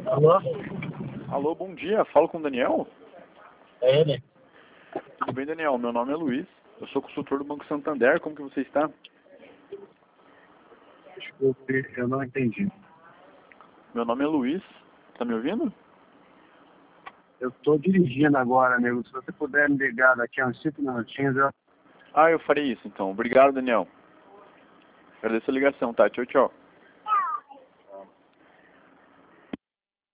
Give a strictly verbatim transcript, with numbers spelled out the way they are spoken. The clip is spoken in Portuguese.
Alô? Alô, bom dia. Falo com o Daniel? É ele? Tudo bem, Daniel? Meu nome é Luiz. Eu sou consultor do Banco Santander. Como que você está? Desculpe, eu não entendi. Meu nome é Luiz. Tá me ouvindo? Eu estou dirigindo agora, amigo. Se você puder me ligar daqui a uns cinco minutinhos, eu... Ah, eu farei isso então. Obrigado, Daniel. Agradeço a ligação, tá? Tchau, tchau.